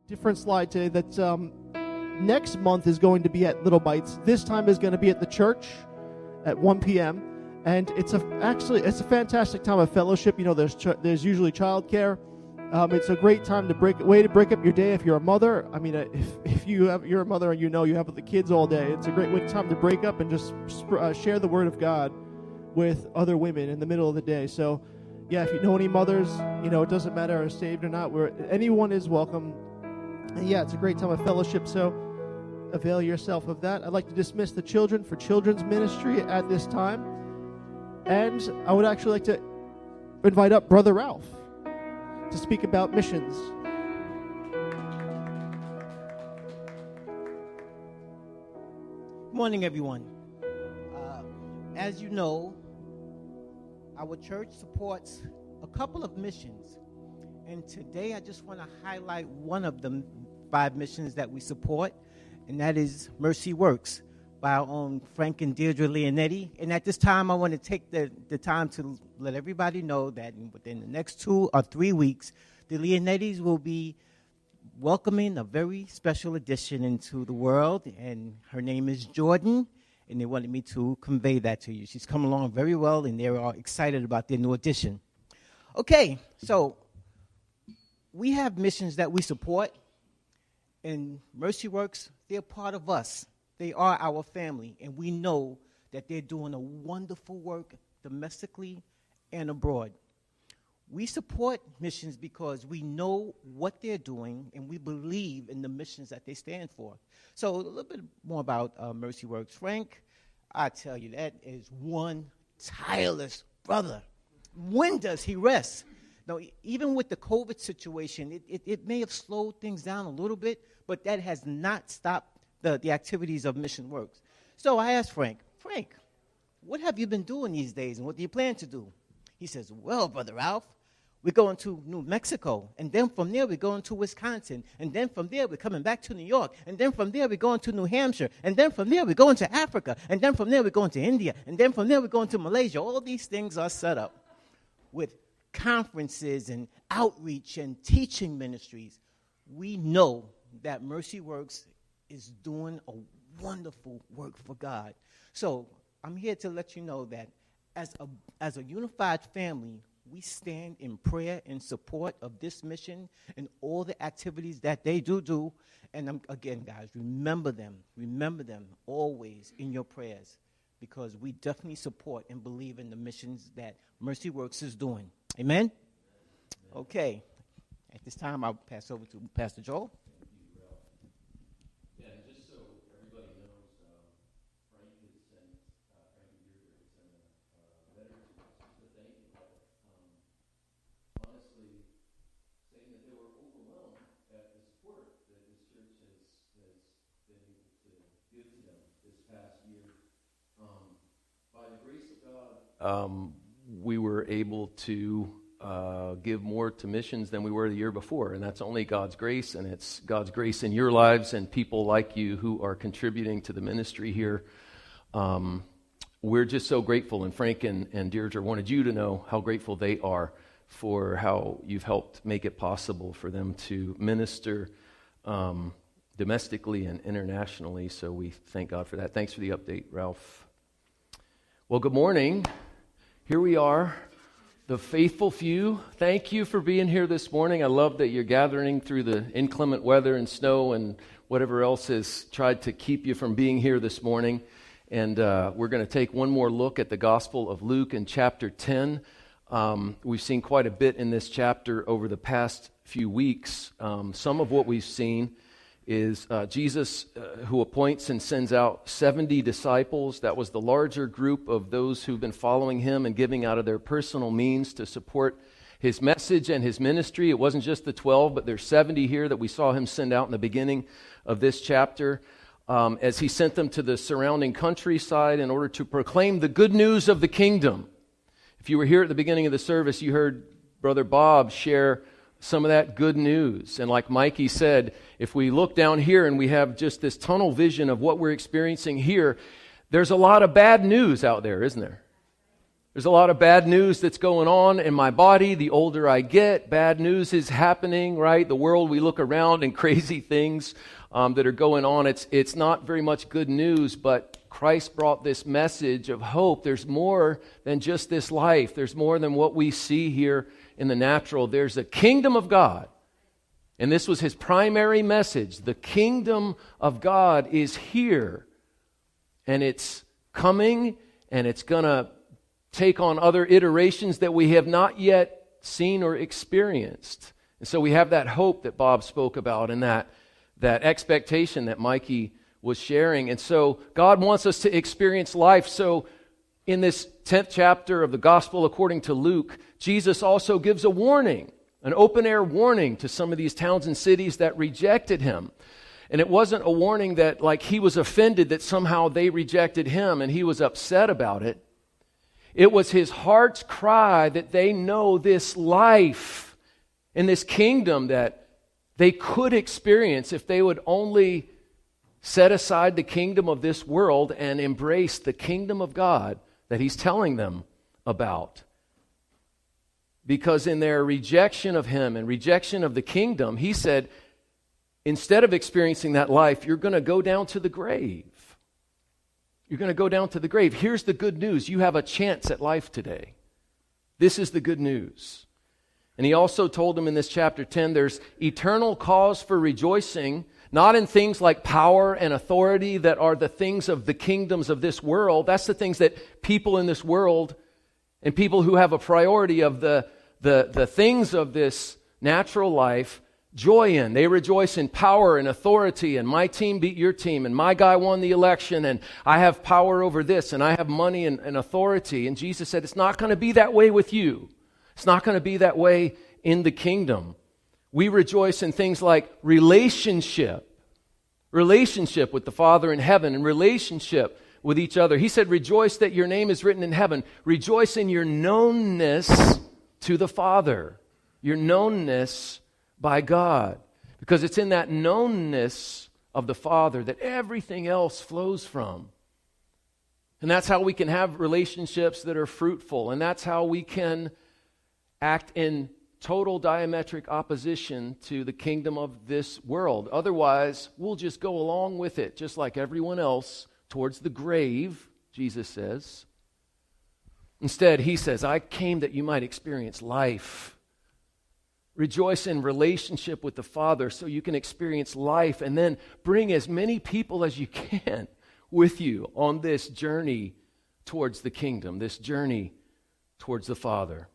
different slide today that next month is going to be at Little Bites. This time is going to be at the church at 1 p.m. And it's a fantastic time of fellowship. You know, there's usually childcare. It's a great time to break up your day if you're a mother. I mean, if you're a mother and you have the kids all day, it's a great time to break up and just share the Word of God with other women in the middle of the day. So, yeah, if you know any mothers, it doesn't matter if saved or not. Anyone is welcome. And yeah, it's a great time of fellowship. So avail yourself of that. I'd like to dismiss the children for children's ministry at this time. And I would actually like to invite up Brother Ralph to speak about missions. Good morning, everyone. As you know, our church supports a couple of missions. And today I just want to highlight one of the 5 missions that we support, and that is Mercy Works by our own Frank and Deirdre Leonetti. And at this time, I want to take the time to let everybody know that within the next 2 or 3 weeks, the Leonettis will be welcoming a very special addition into the world, and her name is Jordan, and they wanted me to convey that to you. She's come along very well, and they're all excited about their new addition. Okay, so we have missions that we support, and Mercy Works, they're part of us. They are our family, and we know that they're doing a wonderful work domestically and abroad. We support missions because we know what they're doing, and we believe in the missions that they stand for. So a little bit more about Mercy Works. Frank, I tell you, that is one tireless brother. When does he rest? Now, even with the COVID situation, it may have slowed things down a little bit, but that has not stopped the activities of Mission Works. So I asked Frank, what have you been doing these days, and what do you plan to do? He says, well, Brother Ralph, we're going to New Mexico, and then from there we're going to Wisconsin, and then from there we're coming back to New York, and then from there we're going to New Hampshire, and then from there we're going to Africa, and then from there we're going to India, and then from there we're going to Malaysia. All these things are set up with conferences and outreach and teaching ministries. We know that Mercy Works is doing a wonderful work for God. So I'm here to let you know that as a unified family, we stand in prayer in support of this mission and all the activities that they do. And again, guys, remember them always in your prayers, because we definitely support and believe in the missions that Mercy Works is doing. Amen? Okay. At this time, I'll pass over to Pastor Joel. We were able to give more to missions than we were the year before, and that's only God's grace, and it's God's grace in your lives and people like you who are contributing to the ministry here. We're just so grateful, and Frank and Deirdre wanted you to know how grateful they are for how you've helped make it possible for them to minister domestically and internationally, so we thank God for that. Thanks for the update, Ralph. Well, good morning. Here we are, the faithful few. Thank you for being here this morning. I love that you're gathering through the inclement weather and snow and whatever else has tried to keep you from being here this morning. And we're going to take one more look at the Gospel of Luke in chapter 10. We've seen quite a bit in this chapter over the past few weeks. Some of what we've seen is Jesus who appoints and sends out 70 disciples. That was the larger group of those who've been following him and giving out of their personal means to support his message and his ministry. It wasn't just the 12, but there's 70 here that we saw him send out in the beginning of this chapter as he sent them to the surrounding countryside in order to proclaim the good news of the kingdom. If you were here at the beginning of the service, you heard Brother Bob share some of that good news. And like Mikey said, if we look down here and we have just this tunnel vision of what we're experiencing here, there's a lot of bad news out there, isn't there? There's a lot of bad news that's going on in my body. The older I get, bad news is happening, right? The world, we look around and crazy things that are going on. It's not very much good news, but Christ brought this message of hope. There's more than just this life. There's more than what we see here in the natural. There's a kingdom of God. And this was his primary message. The kingdom of God is here. And it's coming, and it's going to take on other iterations that we have not yet seen or experienced. And so we have that hope that Bob spoke about, and that expectation that Mikey was sharing. And so God wants us to experience life. So in this 10th chapter of the Gospel according to Luke, Jesus also gives a warning, an open-air warning to some of these towns and cities that rejected him. And it wasn't a warning that like he was offended that somehow they rejected him and he was upset about it. It was his heart's cry that they know this life and this kingdom that they could experience if they would only set aside the kingdom of this world and embrace the kingdom of God that he's telling them about. Because in their rejection of him and rejection of the kingdom, he said, instead of experiencing that life, you're going to go down to the grave. You're going to go down to the grave. Here's the good news. You have a chance at life today. This is the good news. And he also told them in this chapter 10, there's eternal cause for rejoicing, not in things like power and authority that are the things of the kingdoms of this world. That's the things that people in this world and people who have a priority of the things of this natural life joy in. They rejoice in power and authority, and my team beat your team, and my guy won the election, and I have power over this, and I have money and authority. And Jesus said, it's not going to be that way with you. It's not going to be that way in the kingdom. We rejoice in things like relationship with the Father in heaven, and relationship with each other. He said, rejoice that your name is written in heaven. Rejoice in your knownness to the Father, your knownness by God, because it's in that knownness of the Father that everything else flows from. And that's how we can have relationships that are fruitful, and that's how we can act in total diametric opposition to the kingdom of this world. Otherwise, we'll just go along with it, just like everyone else, towards the grave, Jesus says. Instead, he says, I came that you might experience life. Rejoice in relationship with the Father so you can experience life, and then bring as many people as you can with you on this journey towards the kingdom, this journey towards the Father.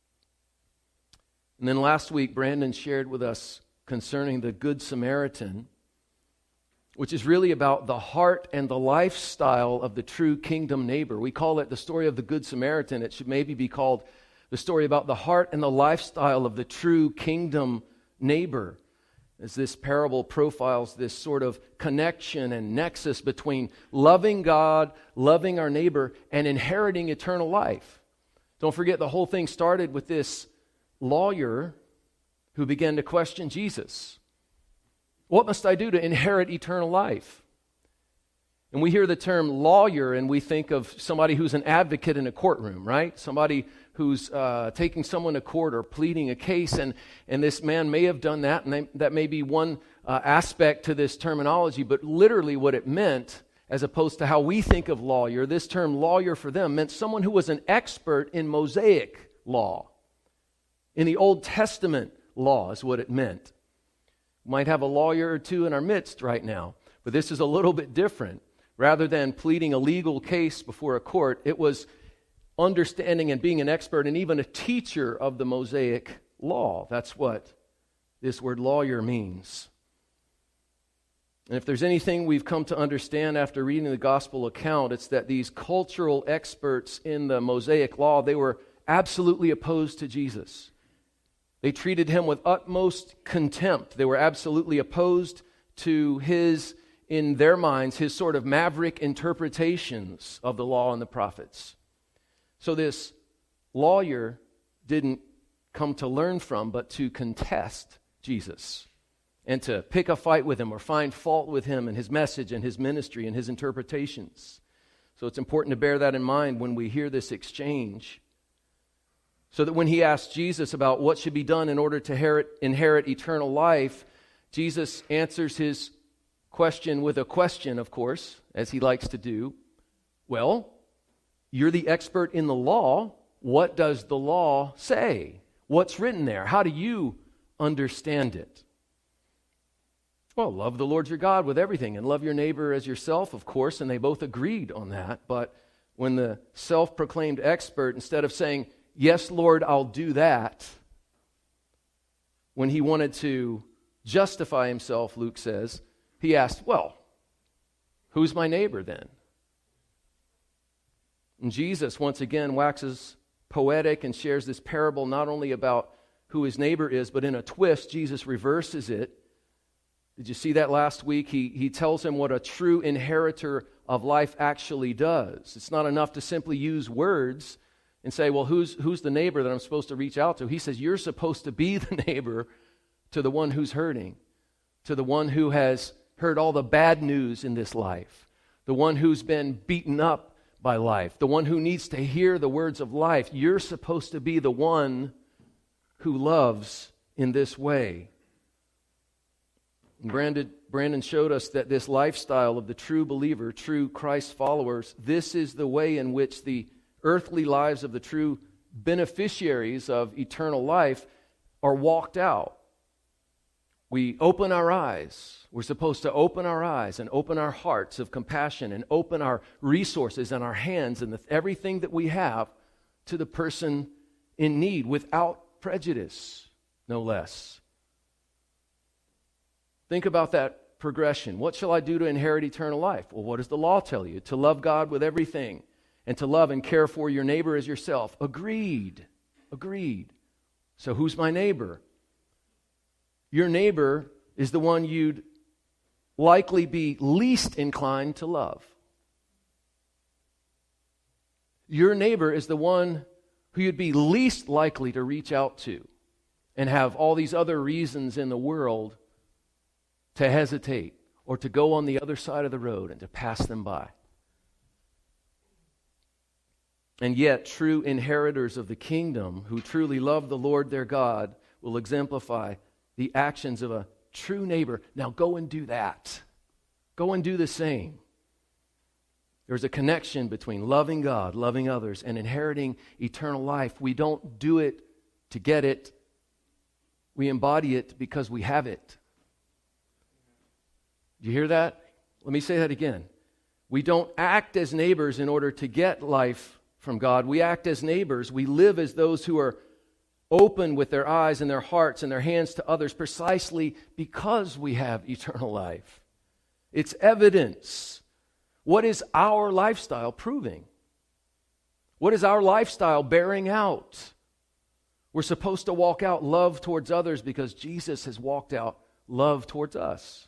And then last week, Brandon shared with us concerning the Good Samaritan, which is really about the heart and the lifestyle of the true kingdom neighbor. We call it the story of the Good Samaritan. It should maybe be called the story about the heart and the lifestyle of the true kingdom neighbor, as this parable profiles this sort of connection and nexus between loving God, loving our neighbor, and inheriting eternal life. Don't forget, the whole thing started with this lawyer who began to question Jesus. What must I do to inherit eternal life? And we hear the term lawyer and we think of somebody who's an advocate in a courtroom, right? Somebody who's taking someone to court or pleading a case, and this man may have done that, and that may be one aspect to this terminology, but literally what it meant, as opposed to how we think of lawyer, this term lawyer for them meant someone who was an expert in Mosaic law. In the Old Testament law is what it meant. We might have a lawyer or two in our midst right now, but this is a little bit different. Rather than pleading a legal case before a court, it was understanding and being an expert and even a teacher of the Mosaic law. That's what this word lawyer means. And if there's anything we've come to understand after reading the gospel account, it's that these cultural experts in the Mosaic law, they were absolutely opposed to Jesus. They treated him with utmost contempt. They were absolutely opposed to his, in their minds, his sort of maverick interpretations of the law and the prophets. So this lawyer didn't come to learn from, but to contest Jesus and to pick a fight with him or find fault with him and his message and his ministry and his interpretations. So it's important to bear that in mind when we hear this exchange. So that when he asked Jesus about what should be done in order to inherit eternal life, Jesus answers his question with a question, of course, as he likes to do. Well, you're the expert in the law. What does the law say? What's written there? How do you understand it? Well, love the Lord your God with everything and love your neighbor as yourself, of course, and they both agreed on that. But when the self-proclaimed expert, instead of saying, yes, Lord, I'll do that, when he wanted to justify himself, Luke says, he asked, well, who's my neighbor then? And Jesus, once again, waxes poetic and shares this parable not only about who his neighbor is, but in a twist, Jesus reverses it. Did you see that last week? He tells him what a true inheritor of life actually does. It's not enough to simply use words and say, well, who's the neighbor that I'm supposed to reach out to? He says, you're supposed to be the neighbor to the one who's hurting, to the one who has heard all the bad news in this life, the one who's been beaten up by life, the one who needs to hear the words of life. You're supposed to be the one who loves in this way. And Brandon showed us that this lifestyle of the true believer, true Christ followers, this is the way in which the earthly lives of the true beneficiaries of eternal life are walked out. We open our eyes. We're supposed to open our eyes and open our hearts of compassion and open our resources and our hands and everything that we have to the person in need without prejudice, no less. Think about that progression. What shall I do to inherit eternal life? Well, what does the law tell you? To love God with everything and to love and care for your neighbor as yourself. Agreed. So who's my neighbor? Your neighbor is the one you'd likely be least inclined to love. Your neighbor is the one who you'd be least likely to reach out to and have all these other reasons in the world to hesitate or to go on the other side of the road and to pass them by. And yet, true inheritors of the kingdom who truly love the Lord their God will exemplify the actions of a true neighbor. Now go and do that. Go and do the same. There's a connection between loving God, loving others, and inheriting eternal life. We don't do it to get it. We embody it because we have it. Do you hear that? Let me say that again. We don't act as neighbors in order to get life from God. We act as neighbors. We live as those who are open with their eyes and their hearts and their hands to others precisely because we have eternal life. It's evidence. What is our lifestyle proving? What is our lifestyle bearing out? We're supposed to walk out love towards others because Jesus has walked out love towards us.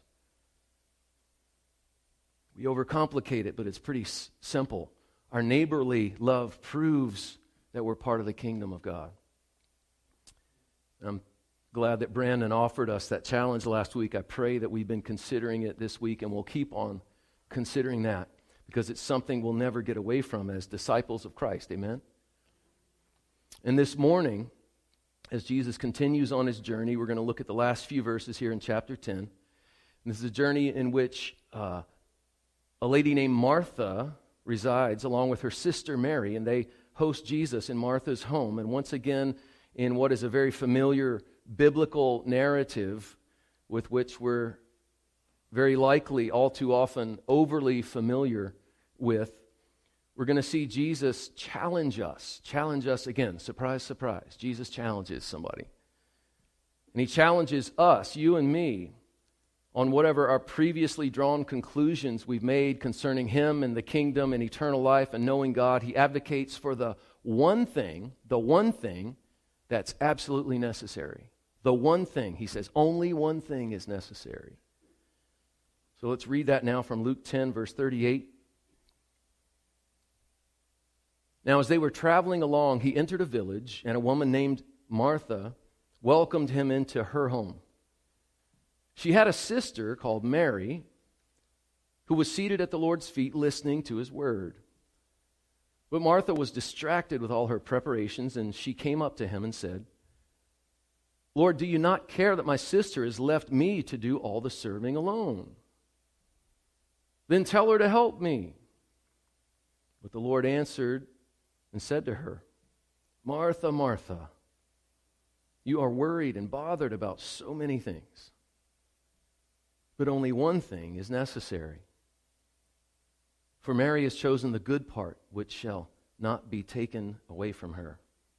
We overcomplicate it, but it's pretty simple. Our neighborly love proves that we're part of the kingdom of God. I'm glad that Brandon offered us that challenge last week. I pray that we've been considering it this week, and we'll keep on considering that because it's something we'll never get away from as disciples of Christ. Amen? And this morning, as Jesus continues on his journey, we're going to look at the last few verses here in chapter 10. And this is a journey in which a lady named Martha resides along with her sister Mary, and they host Jesus in Martha's home. And once again, in what is a very familiar biblical narrative with which we're very likely all too often overly familiar with, we're going to see Jesus challenge us again. Surprise, surprise. Jesus challenges somebody. And he challenges us, you and me, on whatever our previously drawn conclusions we've made concerning him and the kingdom and eternal life and knowing God. He advocates for the one thing that's absolutely necessary. The one thing, he says, only one thing is necessary. So let's read that now from Luke 10, verse 38. Now, as they were traveling along, he entered a village, and a woman named Martha welcomed him into her home. She had a sister called Mary, who was seated at the Lord's feet listening to his word. But Martha was distracted with all her preparations, and she came up to him and said, Lord, do you not care that my sister has left me to do all the serving alone? Then tell her to help me. But the Lord answered and said to her, Martha, Martha, you are worried and bothered about so many things, but only one thing is necessary. For Mary has chosen the good part, which shall not be taken away from her.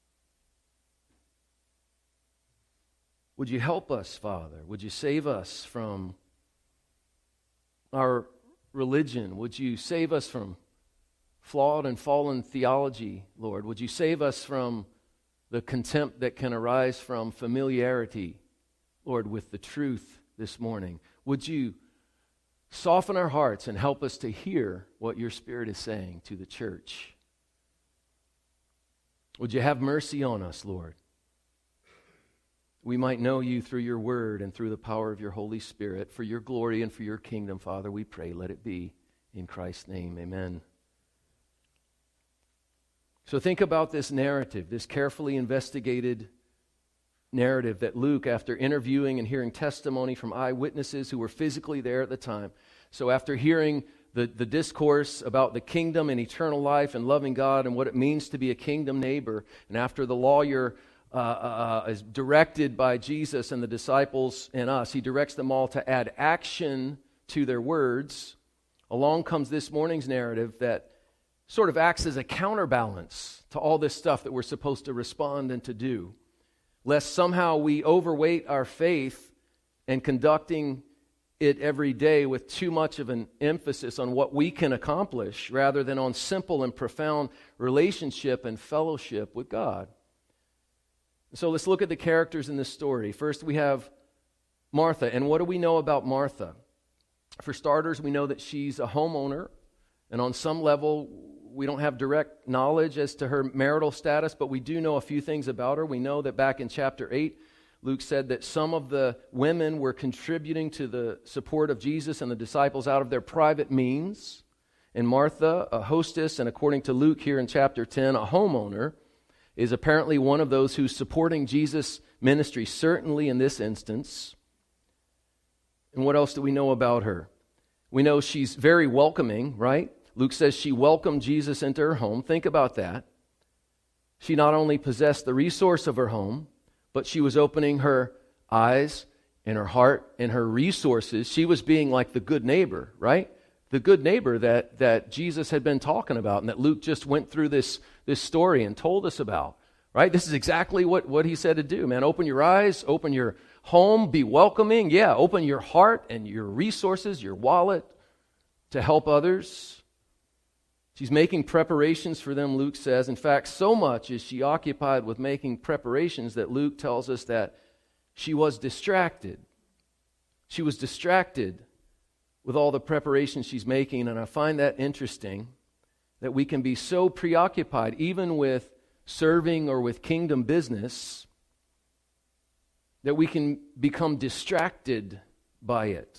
Would you help us, Father? Would you save us from our religion? Would you save us from flawed and fallen theology, Lord? Would you save us from the contempt that can arise from familiarity, Lord, with the truth this morning? Would you soften our hearts and help us to hear what your Spirit is saying to the church? Would you have mercy on us, Lord? We might know you through your word and through the power of your Holy Spirit. For your glory and for your kingdom, Father, we pray, let it be. In Christ's name, amen. So think about this narrative, this carefully investigated narrative that Luke, after interviewing and hearing testimony from eyewitnesses who were physically there at the time, so after hearing the discourse about the kingdom and eternal life and loving God and what it means to be a kingdom neighbor, and after the lawyer is directed by Jesus and the disciples and us, he directs them all to add action to their words. Along comes this morning's narrative that sort of acts as a counterbalance to all this stuff that we're supposed to respond and to do, lest somehow we overweight our faith and conducting it every day with too much of an emphasis on what we can accomplish rather than on simple and profound relationship and fellowship with God. So let's look at the characters in this story. First, we have Martha. And what do we know about Martha? For starters, we know that she's a homeowner. And on some level, we don't have direct knowledge as to her marital status, but we do know a few things about her. We know that back in chapter 8, Luke said that some of the women were contributing to the support of Jesus and the disciples out of their private means. And Martha, a hostess, and according to Luke here in chapter 10, a homeowner, is apparently one of those who's supporting Jesus' ministry, certainly in this instance. And what else do we know about her? We know she's very welcoming, right? Luke says she welcomed Jesus into her home. Think about that. She not only possessed the resource of her home, but she was opening her eyes and her heart and her resources. She was being like the good neighbor, right? The good neighbor that Jesus had been talking about and that Luke just went through this story and told us about, right? This is exactly what he said to do, man. Open your eyes, open your home, be welcoming. Yeah, open your heart and your resources, your wallet to help others. She's making preparations for them, Luke says. In fact, so much is she occupied with making preparations that Luke tells us that she was distracted. She was distracted with all the preparations she's making, and I find that interesting, that we can be so preoccupied, even with serving or with kingdom business, that we can become distracted by it.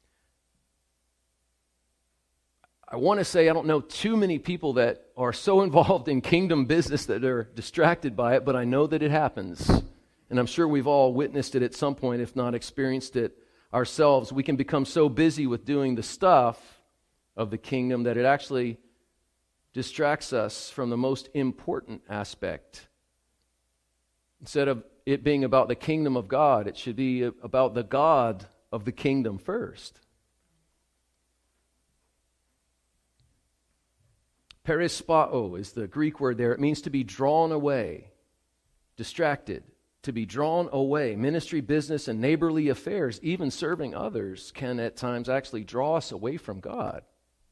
I want to say I don't know too many people that are so involved in kingdom business that are distracted by it, but I know that it happens. And I'm sure we've all witnessed it at some point, if not experienced it ourselves. We can become so busy with doing the stuff of the kingdom that it actually distracts us from the most important aspect. Instead of it being about the kingdom of God, it should be about the God of the kingdom first. Perispao is the Greek word there. It means to be drawn away, distracted, to be drawn away. Ministry, business, and neighborly affairs, even serving others, can at times actually draw us away from God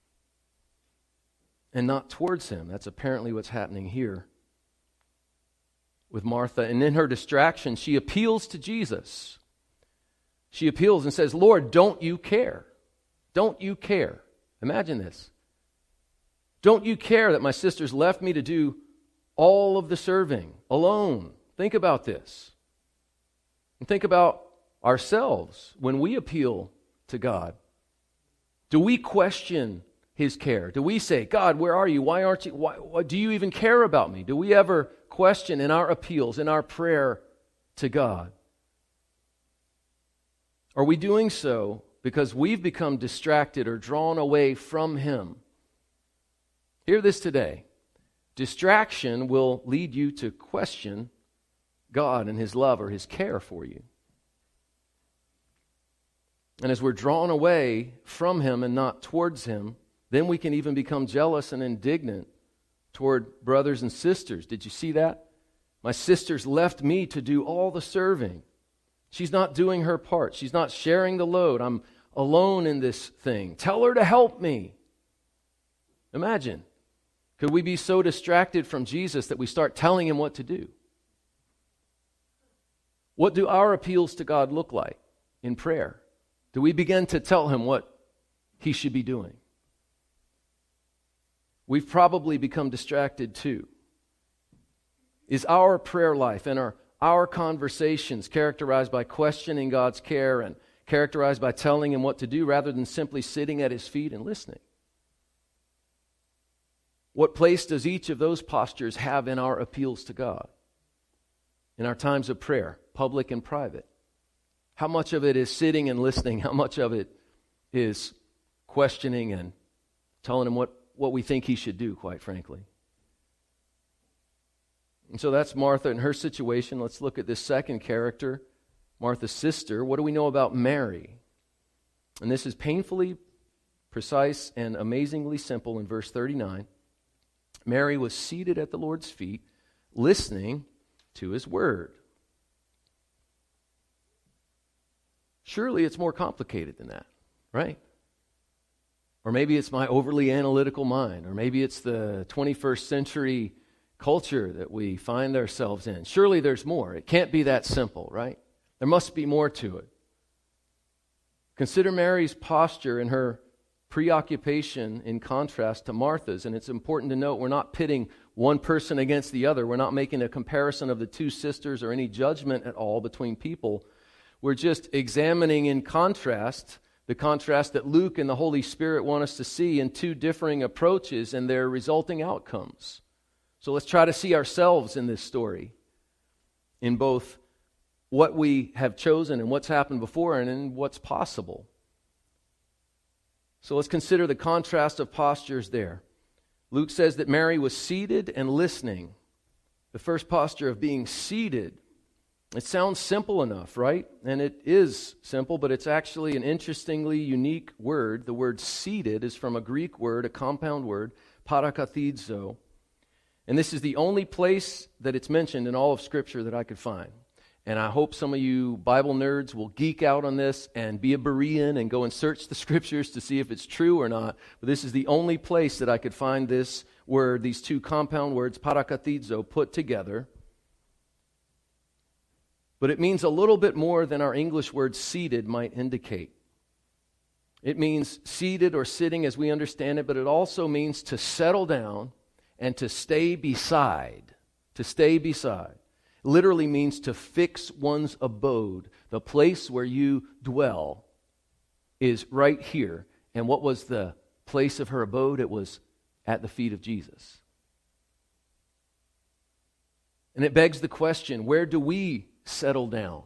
and not towards Him. That's apparently what's happening here with Martha. And in her distraction, she appeals to Jesus. She appeals and says, Lord, don't you care? Don't you care? Imagine this. Don't you care that my sister's left me to do all of the serving alone? Think about this. And think about ourselves when we appeal to God. Do we question His care? Do we say, God, where are you? Why aren't you? Why do you even care about me? Do we ever question in our appeals, in our prayer to God? Are we doing so because we've become distracted or drawn away from Him? Hear this today. Distraction will lead you to question God and His love or His care for you. And as we're drawn away from Him and not towards Him, then we can even become jealous and indignant toward brothers and sisters. Did you see that? My sister's left me to do all the serving. She's not doing her part. She's not sharing the load. I'm alone in this thing. Tell her to help me. Imagine. Could we be so distracted from Jesus that we start telling Him what to do? What do our appeals to God look like in prayer? Do we begin to tell Him what He should be doing? We've probably become distracted too. Is our prayer life and our conversations characterized by questioning God's care and characterized by telling Him what to do rather than simply sitting at His feet and listening? What place does each of those postures have in our appeals to God? In our times of prayer, public and private? How much of it is sitting and listening? How much of it is questioning and telling Him what we think He should do, quite frankly? And so that's Martha and her situation. Let's look at this second character, Martha's sister. What do we know about Mary? And this is painfully precise and amazingly simple in verse 39. Mary was seated at the Lord's feet, listening to His word. Surely it's more complicated than that, right? Or maybe it's my overly analytical mind, or maybe it's the 21st century culture that we find ourselves in. Surely there's more. It can't be that simple, right? There must be more to it. Consider Mary's posture and her preoccupation in contrast to Martha's, and it's important to note we're not pitting one person against the other. We're not making a comparison of the two sisters or any judgment at all between people. We're just examining in contrast, the contrast that Luke and the Holy Spirit want us to see in two differing approaches and their resulting outcomes. So let's try to see ourselves in this story, in both what we have chosen and what's happened before and in what's possible. So let's consider the contrast of postures there. Luke says that Mary was seated and listening. The first posture of being seated. It sounds simple enough, right? And it is simple, but it's actually an interestingly unique word. The word seated is from a Greek word, a compound word, parakathizo. And this is the only place that it's mentioned in all of Scripture that I could find. And I hope some of you Bible nerds will geek out on this and be a Berean and go and search the Scriptures to see if it's true or not. But this is the only place that I could find this word, these two compound words, parakathizo, put together. But it means a little bit more than our English word seated might indicate. It means seated or sitting as we understand it, but it also means to settle down and to stay beside. To stay beside. It literally means to fix one's abode. The place where you dwell is right here. And what was the place of her abode? It was at the feet of Jesus. And it begs the question, where do we settle down?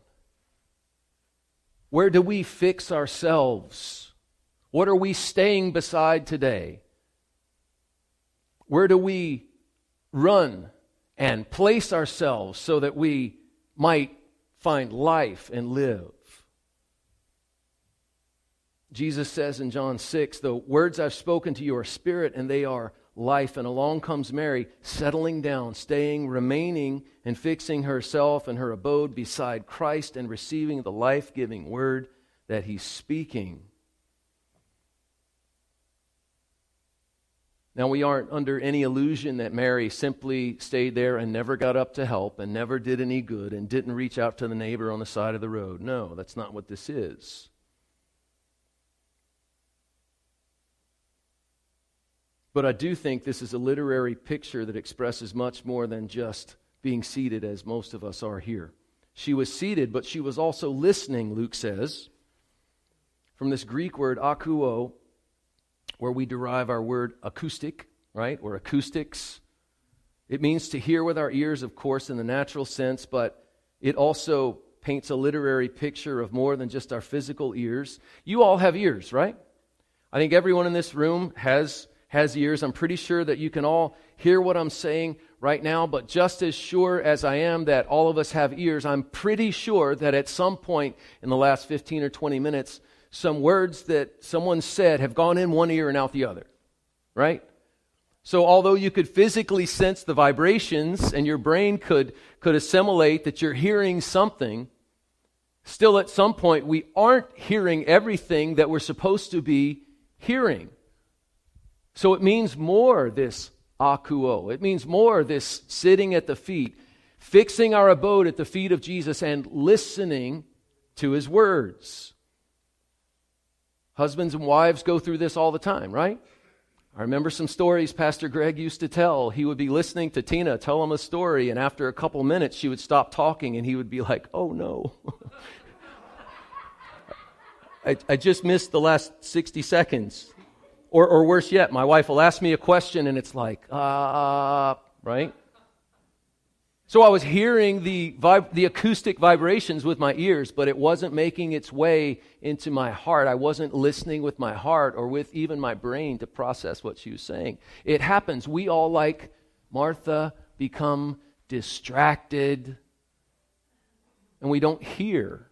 Where do we fix ourselves? What are we staying beside today? Where do we run and place ourselves so that we might find life and live? Jesus says in John 6, the words I've spoken to you are spirit and they are life. And along comes Mary, settling down, staying, remaining, and fixing herself and her abode beside Christ and receiving the life-giving word that He's speaking. Now, we aren't under any illusion that Mary simply stayed there and never got up to help and never did any good and didn't reach out to the neighbor on the side of the road. No, that's not what this is. But I do think this is a literary picture that expresses much more than just being seated as most of us are here. She was seated, but she was also listening, Luke says. From this Greek word, akuo, where we derive our word acoustic, right, or acoustics. It means to hear with our ears, of course, in the natural sense, but it also paints a literary picture of more than just our physical ears. You all have ears, right? I think everyone in this room has ears. I'm pretty sure that you can all hear what I'm saying right now, but just as sure as I am that all of us have ears, I'm pretty sure that at some point in the last 15 or 20 minutes, some words that someone said have gone in one ear and out the other, right? So although you could physically sense the vibrations and your brain could assimilate that you're hearing something, still at some point we aren't hearing everything that we're supposed to be hearing. So it means more, this akuo. It means more, this sitting at the feet, fixing our abode at the feet of Jesus and listening to His words. Husbands and wives go through this all the time, right? I remember some stories Pastor Greg used to tell. He would be listening to Tina tell him a story, and after a couple minutes, she would stop talking, and he would be like, oh no. I just missed the last 60 seconds. Or worse yet, my wife will ask me a question, and it's like, right? So I was hearing the acoustic vibrations with my ears, but it wasn't making its way into my heart. I wasn't listening with my heart or with even my brain to process what she was saying. It happens. We all, like Martha, become distracted, and we don't hear.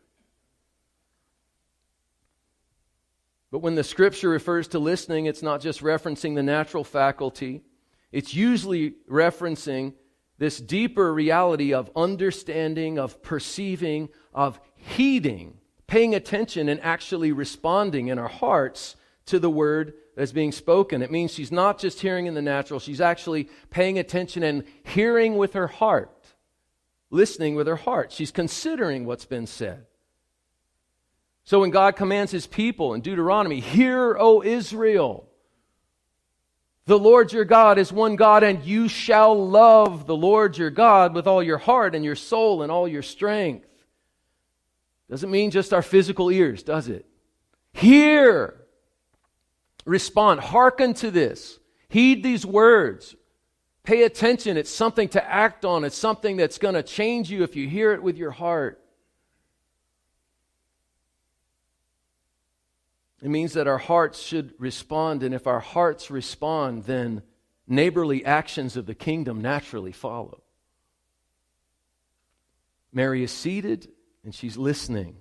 But when the Scripture refers to listening, it's not just referencing the natural faculty. It's usually referencing this deeper reality of understanding, of perceiving, of heeding, paying attention and actually responding in our hearts to the word that's being spoken. It means she's not just hearing in the natural, she's actually paying attention and hearing with her heart, listening with her heart. She's considering what's been said. So when God commands His people in Deuteronomy, "Hear, O Israel, the Lord your God is one God, and you shall love the Lord your God with all your heart and your soul and all your strength." Doesn't mean just our physical ears, does it? Hear. Respond. Hearken to this. Heed these words. Pay attention. It's something to act on. It's something that's going to change you if you hear it with your heart. It means that our hearts should respond, and if our hearts respond, then neighborly actions of the kingdom naturally follow. Mary is seated, and she's listening.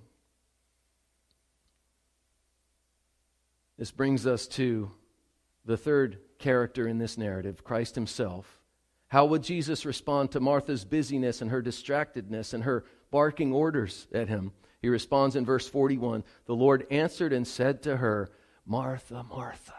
This brings us to the third character in this narrative, Christ Himself. How would Jesus respond to Martha's busyness and her distractedness and her barking orders at Him? He responds in verse 41, "The Lord answered and said to her, Martha, Martha."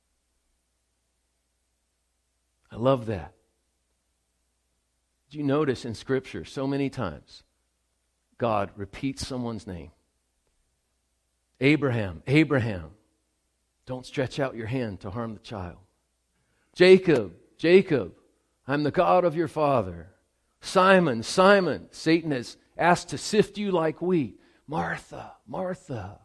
I love that. Did you notice in Scripture so many times God repeats someone's name? Abraham, Abraham, don't stretch out your hand to harm the child. Jacob, Jacob, I'm the God of your father. Simon, Simon, Satan has asked to sift you like wheat. Martha, Martha,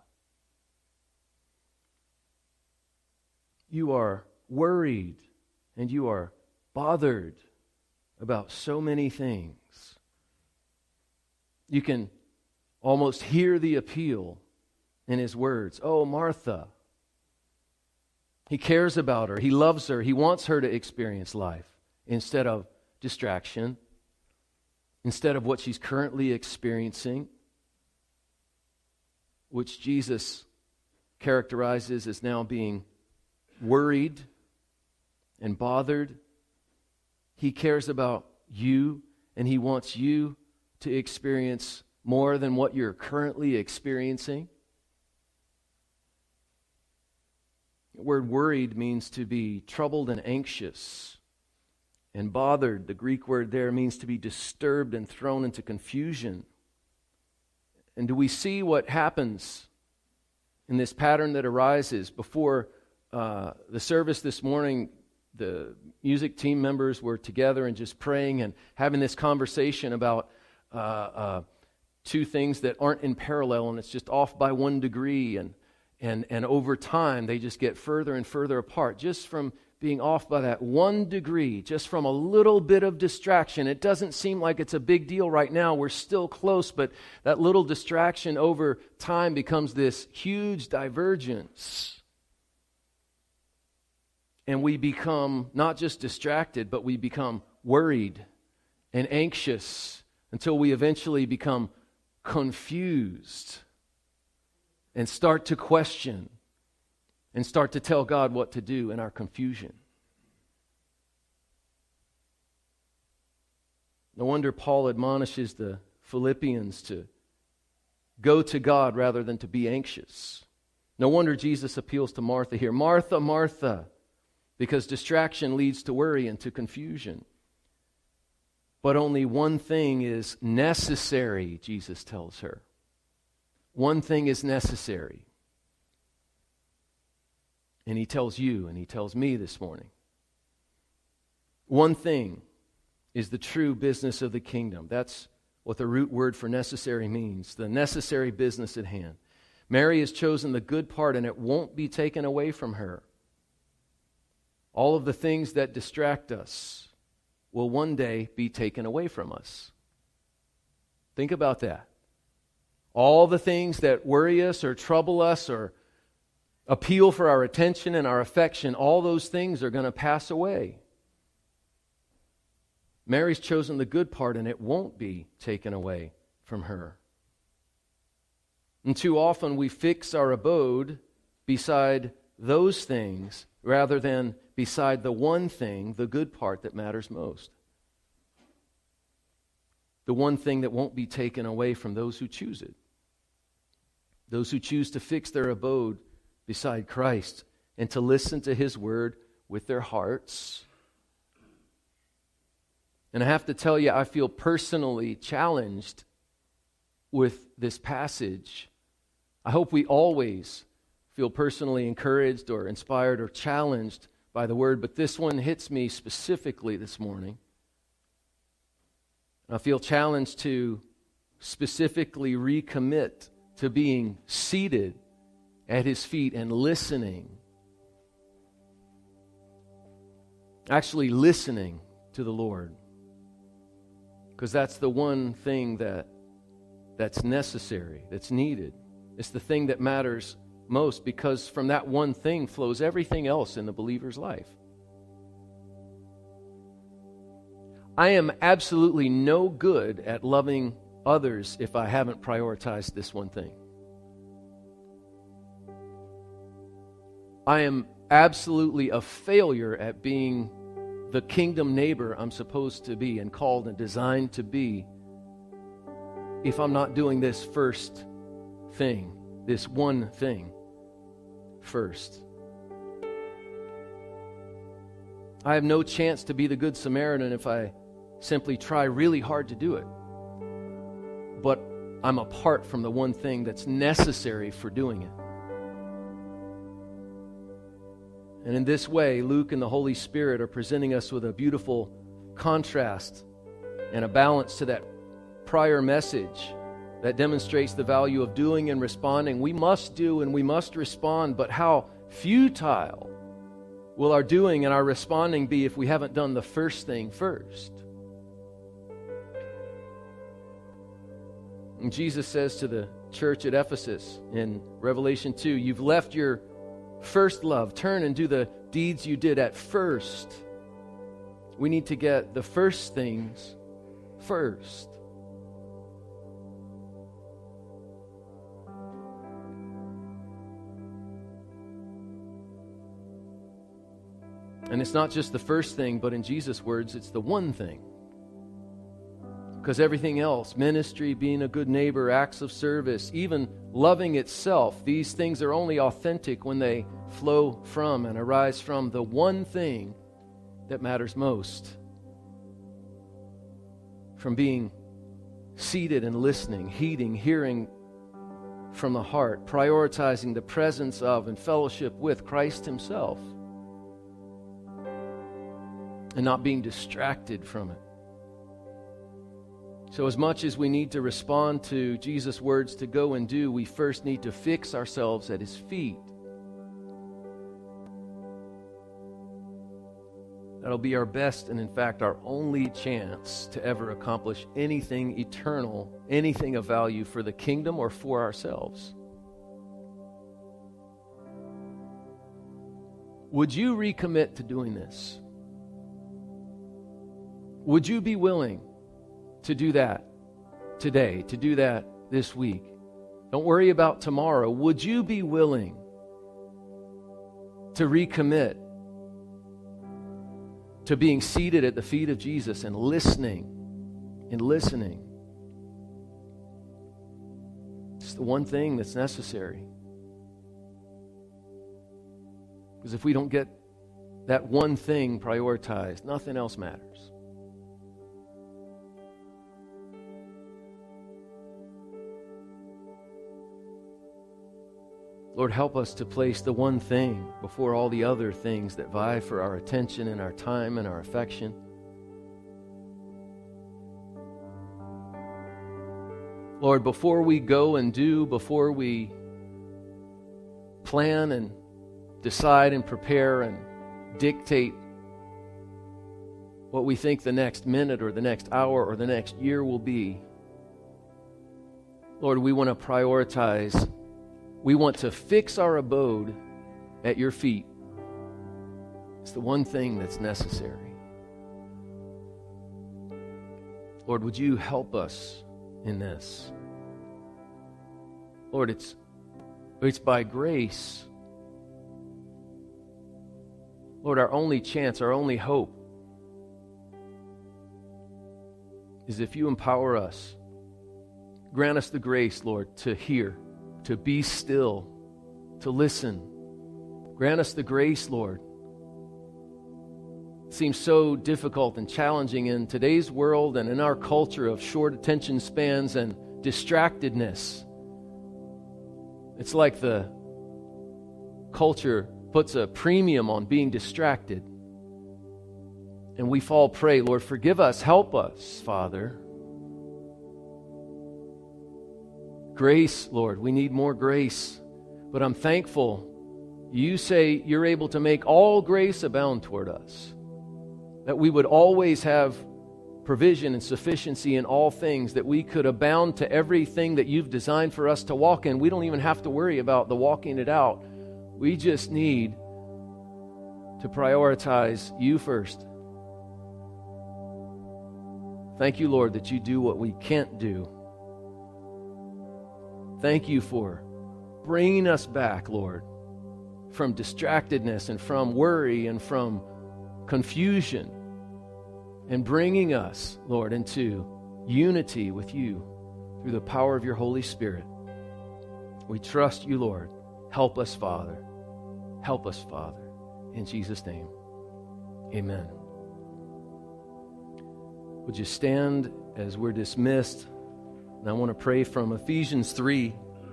you are worried and you are bothered about so many things. You can almost hear the appeal in His words. Oh, Martha. He cares about her. He loves her. He wants her to experience life instead of distraction, instead of what she's currently experiencing, which Jesus characterizes as now being worried and bothered. He cares about you, and He wants you to experience more than what you're currently experiencing. The word worried means to be troubled and anxious. And bothered, the Greek word there, means to be disturbed and thrown into confusion. And do we see what happens in this pattern that arises? Before the service this morning, the music team members were together and just praying and having this conversation about two things that aren't in parallel, and it's just off by 1 degree. And over time, they just get further and further apart, just from being off by that 1 degree, just from a little bit of distraction. It doesn't seem like it's a big deal right now. We're still close, but that little distraction over time becomes this huge divergence. And we become not just distracted, but we become worried and anxious until we eventually become confused and start to question and start to tell God what to do in our confusion. No wonder Paul admonishes the Philippians to go to God rather than to be anxious. No wonder Jesus appeals to Martha here. Martha, Martha, because distraction leads to worry and to confusion. But only one thing is necessary, Jesus tells her. One thing is necessary. And he tells you and he tells me this morning. One thing is the true business of the kingdom. That's what the root word for necessary means. The necessary business at hand. Mary has chosen the good part and it won't be taken away from her. All of the things that distract us will one day be taken away from us. Think about that. All the things that worry us or trouble us or appeal for our attention and our affection, all those things are going to pass away. Mary's chosen the good part and it won't be taken away from her. And too often we fix our abode beside those things rather than beside the one thing, the good part that matters most. The one thing that won't be taken away from those who choose it. Those who choose to fix their abode beside Christ and to listen to His word with their hearts. And I have to tell you, I feel personally challenged with this passage. I hope we always feel personally encouraged or inspired or challenged by the word, but this one hits me specifically this morning. I feel challenged to specifically recommit to being seated at His feet and listening. Actually listening to the Lord. Because that's the one thing that's necessary, that's needed. It's the thing that matters most, because from that one thing flows everything else in the believer's life. I am absolutely no good at loving others if I haven't prioritized this one thing. I am absolutely a failure at being the kingdom neighbor I'm supposed to be and called and designed to be if I'm not doing this first thing, this one thing first. I have no chance to be the Good Samaritan if I simply try really hard to do it. But I'm apart from the one thing that's necessary for doing it. And in this way, Luke and the Holy Spirit are presenting us with a beautiful contrast and a balance to that prior message that demonstrates the value of doing and responding. We must do and we must respond, but how futile will our doing and our responding be if we haven't done the first thing first? And Jesus says to the church at Ephesus in Revelation 2, you've left your first love. Turn and do the deeds you did at first. We need to get the first things first. And it's not just the first thing, but in Jesus' words, it's the one thing. Because everything else, ministry, being a good neighbor, acts of service, even loving itself, these things are only authentic when they flow from and arise from the one thing that matters most. From being seated and listening, heeding, hearing from the heart, prioritizing the presence of and fellowship with Christ Himself, and not being distracted from it. So as much as we need to respond to Jesus' words to go and do, we first need to fix ourselves at his feet. That'll be our best and, in fact, our only chance to ever accomplish anything eternal, anything of value for the kingdom or for ourselves. Would you recommit to doing this? Would you be willing to do that today, to do that this week? Don't worry about tomorrow. Would you be willing to recommit to being seated at the feet of Jesus and listening? It's the one thing that's necessary. Because if we don't get that one thing prioritized, nothing else matters. Lord, help us to place the one thing before all the other things that vie for our attention and our time and our affection. Lord, before we go and do, before we plan and decide and prepare and dictate what we think the next minute or the next hour or the next year will be, Lord, we want to prioritize. We want to fix our abode at your feet. It's the one thing that's necessary. Lord, would you help us in this? Lord, it's by grace. Lord, our only chance, our only hope is if you empower us. Grant us the grace, Lord, to hear, to be still, to listen. Grant us the grace, Lord. It seems so difficult and challenging in today's world and in our culture of short attention spans and distractedness. It's like the culture puts a premium on being distracted. And we fall prey. Lord, forgive us. Help us, Father. Grace, Lord. We need more grace. But I'm thankful. You say you're able to make all grace abound toward us. That we would always have provision and sufficiency in all things, that we could abound to everything that you've designed for us to walk in. We don't even have to worry about the walking it out. We just need to prioritize you first. Thank you, Lord, that you do what we can't do. Thank you for bringing us back, Lord, from distractedness and from worry and from confusion, and bringing us, Lord, into unity with you through the power of your Holy Spirit. We trust you, Lord. Help us, Father. Help us, Father. In Jesus' name, amen. Would you stand as we're dismissed? And I want to pray from Ephesians 3.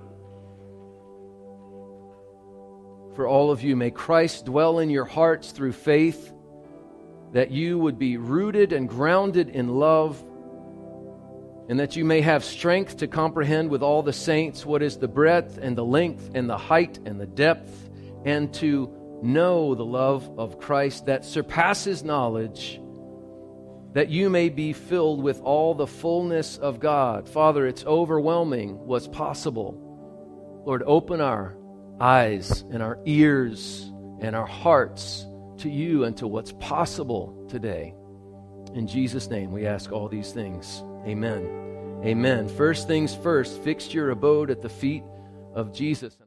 For all of you, may Christ dwell in your hearts through faith, that you would be rooted and grounded in love, and that you may have strength to comprehend with all the saints what is the breadth and the length and the height and the depth, and to know the love of Christ that surpasses knowledge, that you may be filled with all the fullness of God. Father, it's overwhelming what's possible. Lord, open our eyes and our ears and our hearts to you and to what's possible today. In Jesus' name, we ask all these things. Amen. Amen. First things first, fix your abode at the feet of Jesus.